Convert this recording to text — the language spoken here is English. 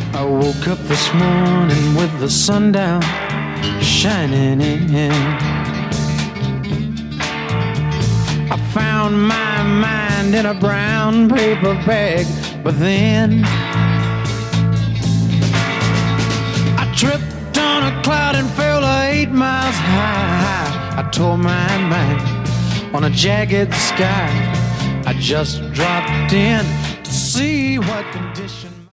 I woke up this morning with the sun down shining in. I found my mind in a brown paper bag, but then I tripped on a cloud and fell 8 miles high. I tore my mind on a jagged sky. I just dropped in to see what condition